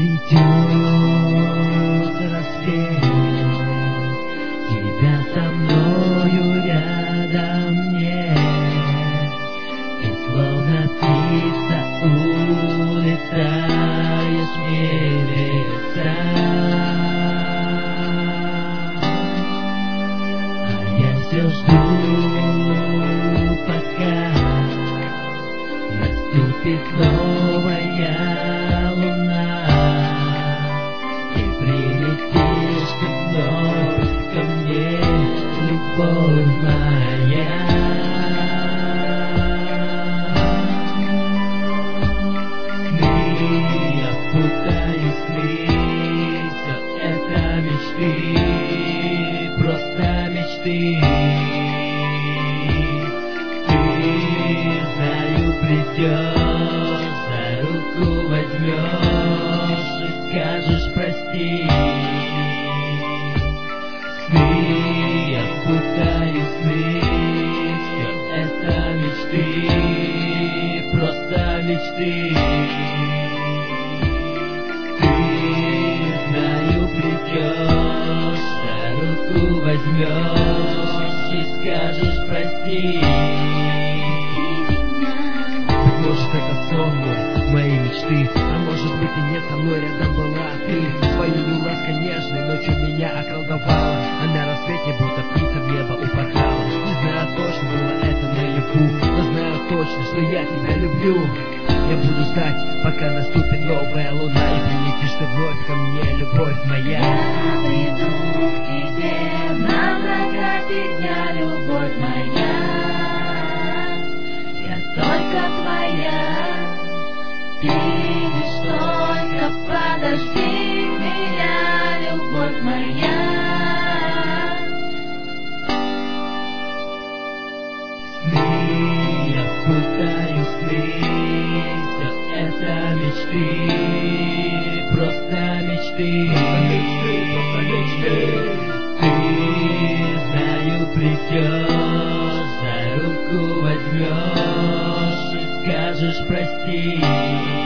Придет рассвет, тебя со мною рядом нет, и словно птица улетаешь в небеса. А я все жду, пока наступит новая луна, и прилетишь ты вновь ко мне, любовь моя. Сны, я путаю сны, все это мечты, просто мечты. Придешь, за руку возьмешь и скажешь прости. Сны, я путаю сны, все это мечты, просто мечты. Ты, знаю, придешь, за руку возьмешь и скажешь прости. Может, это сон мой, мои мечты, а может быть и нет, со мной рядом была ты. Своей лаской нежной ночью меня околдовала, а на рассвете будто птица в небо упорхала. Не знаю точно, было это наяву, но знаю точно, что я тебя люблю. Я буду ждать, пока наступит новая луна, и прилетишь ты вновь ко мне, любовь моя. Я приду к тебе на закате дня, любовь моя. Только твоя, ты лишь только подожди меня, любовь моя. Сны, я путаю сны, все это мечты, просто мечты. Ты, знаю, придешь, за руку возьмешь, скажешь прости.